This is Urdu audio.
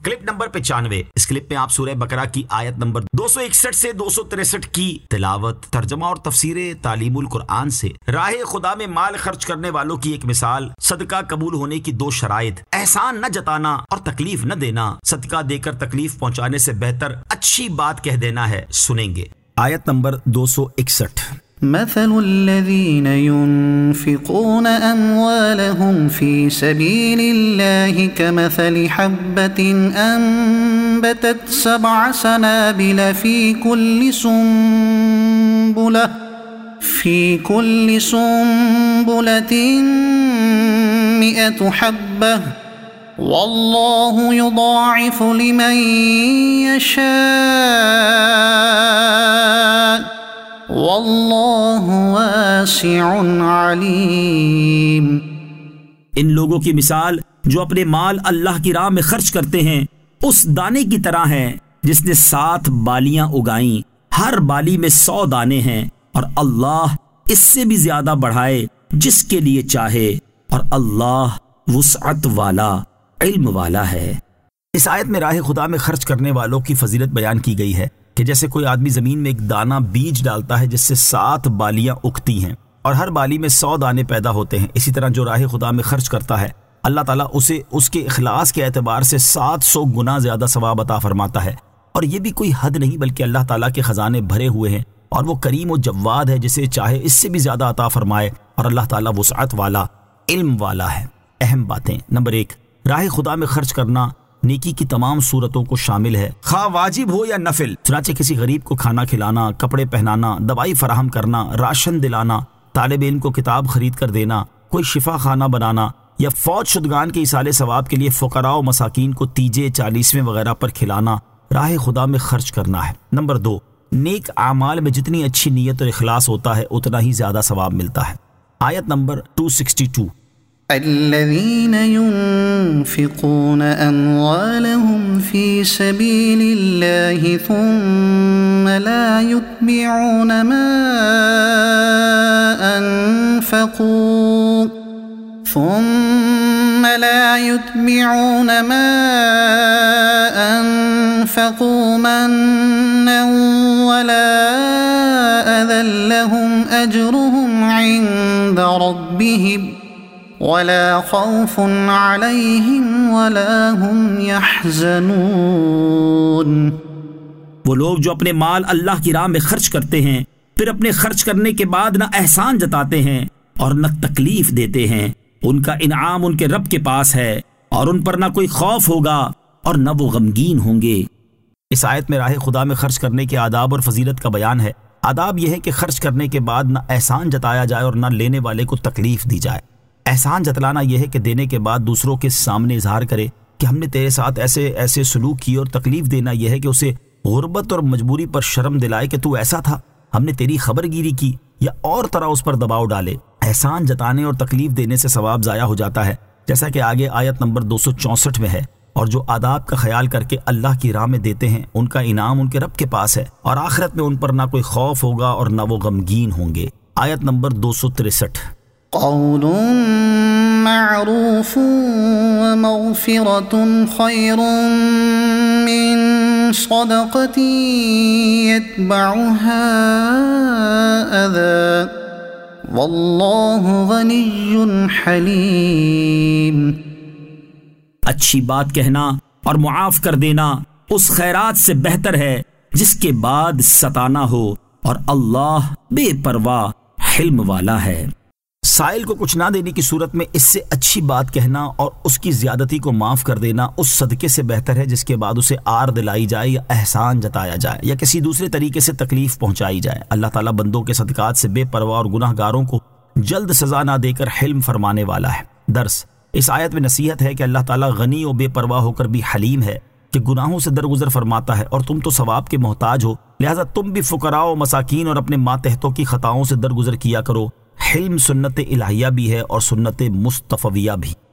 Clip number 95۔ اس کلپ میں آپ سورہ بقرہ کی آیت نمبر 261 سے 263 کی تلاوت، ترجمہ اور تفسیر تعلیم القرآن سے راہ خدا میں مال خرچ کرنے والوں کی ایک مثال، صدقہ قبول ہونے کی 2 شرائط، احسان نہ جتانا اور تکلیف نہ دینا، صدقہ دے کر تکلیف پہنچانے سے بہتر اچھی بات کہہ دینا ہے۔ سنیں گے آیت نمبر 261۔ مثل الذين ينفقون أموالهم في سبيل الله كمثل حبة أنبتت 7 سنابل في كل سنبلة 100 حبة والله يضاعف لمن يشاء واللہ واسع علیم۔ ان لوگوں کی مثال جو اپنے مال اللہ کی راہ میں خرچ کرتے ہیں اس دانے کی طرح ہے جس نے 7 بالیاں اگائیں، ہر بالی میں 100 دانے ہیں، اور اللہ اس سے بھی زیادہ بڑھائے جس کے لیے چاہے، اور اللہ وسعت والا، علم والا ہے۔ اس آیت میں راہ خدا میں خرچ کرنے والوں کی فضیلت بیان کی گئی ہے کہ جیسے کوئی آدمی زمین میں ایک دانہ بیج ڈالتا ہے جس سے 7 بالیاں اگتی ہیں اور ہر بالی میں 100 دانے پیدا ہوتے ہیں، اسی طرح جو راہ خدا میں خرچ کرتا ہے اللہ تعالیٰ اسے اس کے اخلاص کے اعتبار سے 700 گنا زیادہ ثواب عطا فرماتا ہے۔ اور یہ بھی کوئی حد نہیں بلکہ اللہ تعالیٰ کے خزانے بھرے ہوئے ہیں، اور وہ کریم و جواد ہے، جسے چاہے اس سے بھی زیادہ عطا فرمائے، اور اللہ تعالیٰ وسعت والا، علم والا ہے۔ اہم باتیں۔ نمبر 1، راہ خدا میں خرچ کرنا نیکی کی تمام صورتوں کو شامل ہے، خواہ واجب ہو یا نفل۔ چنانچہ کسی غریب کو کھانا کھلانا، کپڑے پہنانا، دوائی فراہم کرنا، راشن دلانا، طالب علم کو کتاب خرید کر دینا، کوئی شفا خانہ بنانا، یا فوت شدگان کے ایصال ثواب کے لیے فقراء و مساکین کو تیجے، 40ویں وغیرہ پر کھلانا راہ خدا میں خرچ کرنا ہے۔ نمبر 2، نیک اعمال میں جتنی اچھی نیت اور اخلاص ہوتا ہے اتنا ہی زیادہ ثواب ملتا ہے۔ آیت نمبر 262۔ الذين ينفقون أموالهم في سبيل الله ثم لا يتبعون ما أنفقوا منا ولا أذى لهم أجرهم عند ربهم ولا خوف عليهم ولا هم يحزنون۔ وہ لوگ جو اپنے مال اللہ کی راہ میں خرچ کرتے ہیں پھر اپنے خرچ کرنے کے بعد نہ احسان جتاتے ہیں اور نہ تکلیف دیتے ہیں، ان کا انعام ان کے رب کے پاس ہے، اور ان پر نہ کوئی خوف ہوگا اور نہ وہ غمگین ہوں گے۔ اس آیت میں راہ خدا میں خرچ کرنے کے آداب اور فضیلت کا بیان ہے۔ آداب یہ ہے کہ خرچ کرنے کے بعد نہ احسان جتایا جائے اور نہ لینے والے کو تکلیف دی جائے۔ احسان جتلانا یہ ہے کہ دینے کے بعد دوسروں کے سامنے اظہار کرے کہ ہم نے تیرے ساتھ ایسے سلوک کی، اور تکلیف دینا یہ ہے کہ اسے غربت اور مجبوری پر شرم دلائے کہ تو ایسا تھا، ہم نے تیری خبر گیری کی، یا اور طرح اس پر دباؤ ڈالے۔ احسان جتانے اور تکلیف دینے سے ثواب ضائع ہو جاتا ہے، جیسا کہ آگے آیت نمبر 264 میں ہے۔ اور جو آداب کا خیال کر کے اللہ کی راہ میں دیتے ہیں ان کا انعام ان کے رب کے پاس ہے، اور آخرت میں ان پر نہ کوئی خوف ہوگا اور نہ وہ غمگین ہوں گے۔ آیت نمبر 263۔ قول معروف ومغفرة خير من صدقة يتبعها أذى والله غني حليم۔ اچھی بات کہنا اور معاف کر دینا اس خیرات سے بہتر ہے جس کے بعد ستانا ہو، اور اللہ بے پرواہ حلم والا ہے۔ سائل کو کچھ نہ دینے کی صورت میں اس سے اچھی بات کہنا اور اس کی زیادتی کو معاف کر دینا اس صدقے سے بہتر ہے جس کے بعد اسے آر دلائی جائے یا احسان جتایا جائے یا کسی دوسرے طریقے سے تکلیف پہنچائی جائے۔ اللہ تعالیٰ بندوں کے صدقات سے بے پرواہ اور گناہ گاروں کو جلد سزا نہ دے کر حلم فرمانے والا ہے۔ درس، اس آیت میں نصیحت ہے کہ اللہ تعالیٰ غنی و بے پرواہ ہو کر بھی حلیم ہے، کہ گناہوں سے درگزر فرماتا ہے، اور تم تو ثواب کے محتاج ہو، لہذا تم بھی فقراء و مساکین اور اپنے ماتحتوں کی خطاؤں سے درگزر کیا کرو۔ حلم سنت الہیہ بھی ہے اور سنت مصطفیہ بھی۔